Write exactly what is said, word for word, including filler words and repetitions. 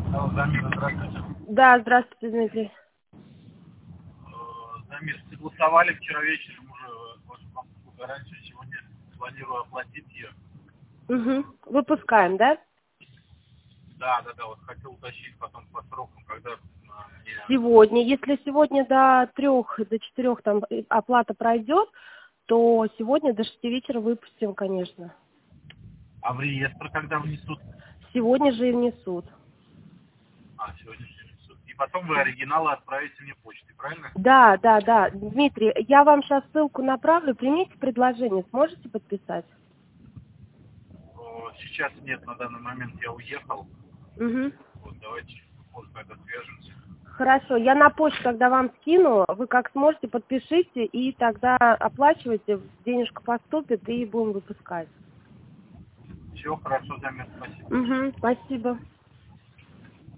Алло, Замир, здравствуйте. Да, здравствуйте, Дмитрий. Э, Замир, согласовали вчера вечером уже вашу покупку гарантию. Сегодня планирую оплатить ее. Угу. Выпускаем, да? Да, да, да, вот хотел уточнить потом по срокам, когда а, мне... Сегодня. Если сегодня до трех, до четырех там оплата пройдет, то сегодня до шести вечера выпустим, конечно. А в реестр когда внесут? Сегодня же и внесут. А, сегодня же внесут. И потом вы оригиналы отправите мне почтой, правильно? Да, да, да. Дмитрий, я вам сейчас ссылку направлю. Примите предложение. Сможете подписать? О, сейчас нет, на данный момент я уехал. Угу. Вот, давайте, может, тогда свяжемся. Хорошо, я на почту тогда вам скину, вы как сможете, подпишите, и тогда оплачивайте, денежка поступит, и будем выпускать. Все, хорошо, Замир, спасибо большое. Угу, спасибо.